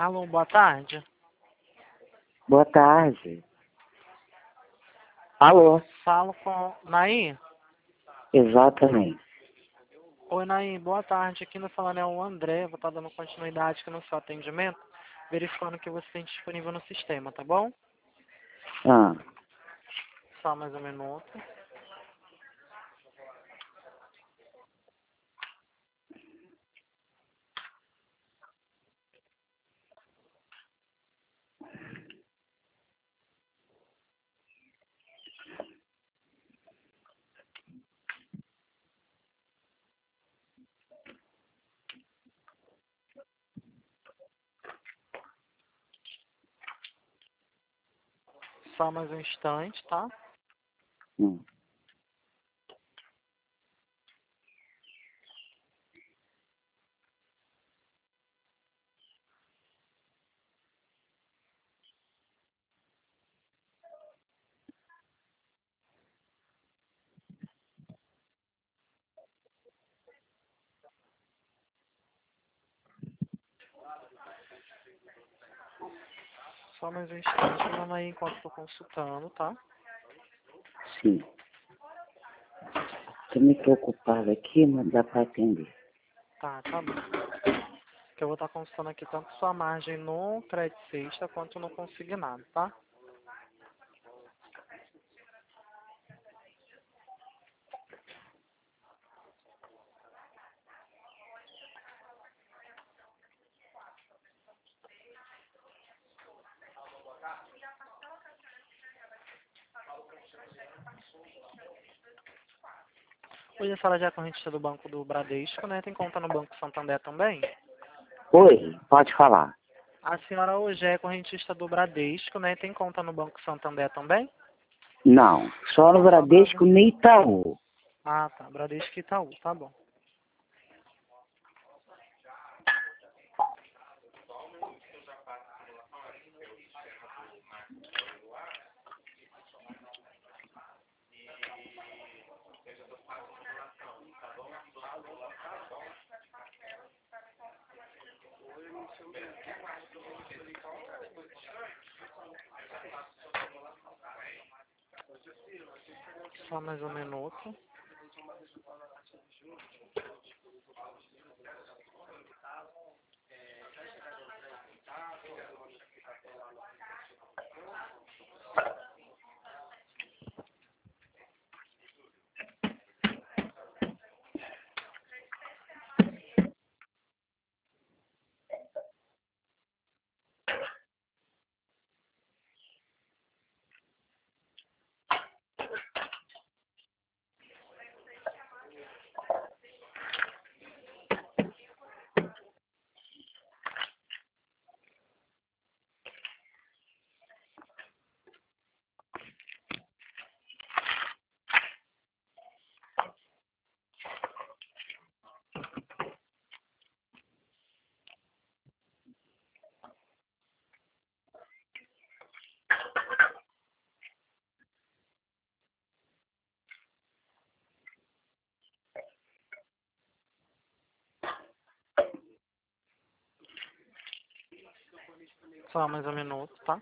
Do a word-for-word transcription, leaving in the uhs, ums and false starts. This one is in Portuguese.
Alô, boa tarde. Boa tarde. Alô? Falo com Naí. Exatamente. Oi, Naí, boa tarde. Aqui no falando é o André. Vou estar dando continuidade aqui no seu atendimento, verificando que você tem disponível no sistema, tá bom? Ah, Só mais um minuto. Só mais um instante, tá? hum. Só mais um instante, dona Naí, enquanto estou consultando, tá? Sim. Tô me preocupada aqui, mas dá para atender. Tá, tá bom. Que eu vou estar consultando aqui tanto sua margem no crédito sexta quanto no consignado, tá? Hoje a senhora já é correntista do Banco do Bradesco, né? Tem conta no Banco Santander também? Oi, pode falar. A senhora hoje é correntista do Bradesco, né? Tem conta no Banco Santander também? Não, só no Não, só no Bradesco Bradesco. nem Itaú. Ah, tá. Bradesco e Itaú, tá bom. Só mais um minuto. Só mais um minuto, tá?